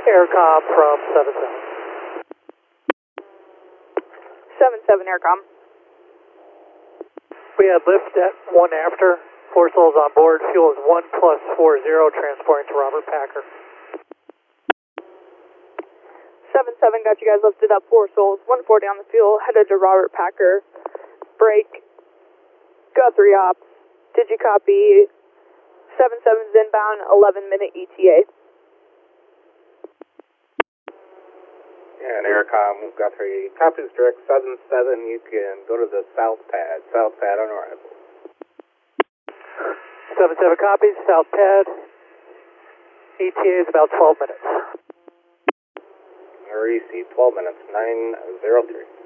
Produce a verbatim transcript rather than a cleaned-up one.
Aircom from seven seven. seven seven Aircom. We had lift at one after. Four souls on board. Fuel is one plus four zero, transporting to Robert Packer. seven seven got you guys lifted up, four souls, one forty on the fuel, headed to Robert Packer. Break. Guthrie ops. Did you copy? seven seven's inbound, eleven minute E T A. Yeah, and Aircom, Guthrie, copies direct seven seven. You can go to the south pad, south pad on arrival. seven seven copies, south pad. E T A is about twelve minutes. R E C, twelve minutes, nine zero three.